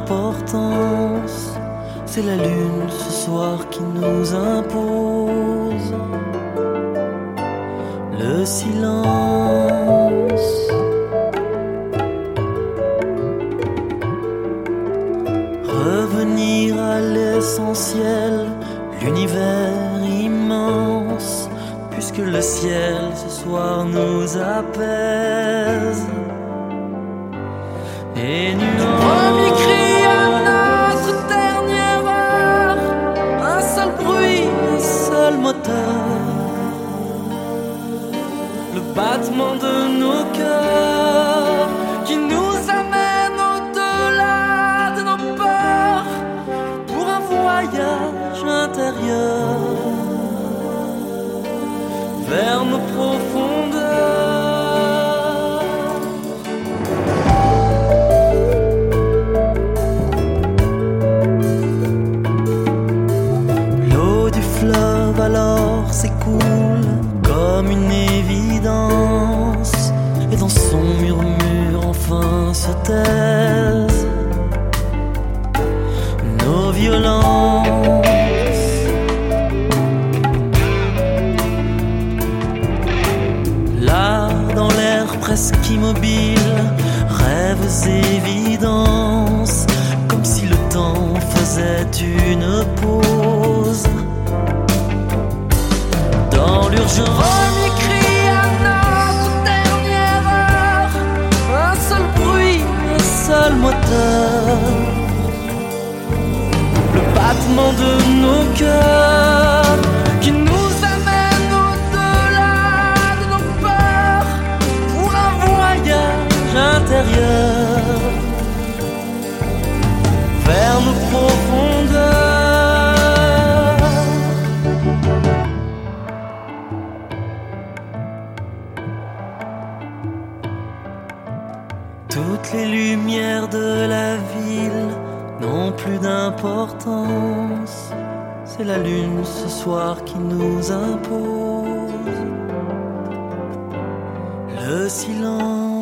d'importance. C'est la lune ce soir qui nous impose le silence. Revenir à l'essentiel, l'univers immense, puisque le ciel ce soir nous apaise. Et nuances. Premier cri à notre dernière heure, un seul bruit, un seul moteur, le battement de nos cœurs qui nous amène au-delà de nos peurs pour un voyage intérieur vers nos profondeurs. L'eau du fleuve alors s'écoule comme une évidence, et dans son murmure enfin se taisent nos violences. Là, dans l'air presque immobile, rêves évidences, comme si le temps faisait une pause. Dans l'urgence, premier cri à notre dernière heure, un seul bruit, un seul moteur, le battement de nos cœurs qui nous amène au-delà de nos peurs pour un voyage intérieur vers nos profondeurs. Toutes les lumières de la ville n'ont plus d'importance. C'est la lune ce soir qui nous impose le silence.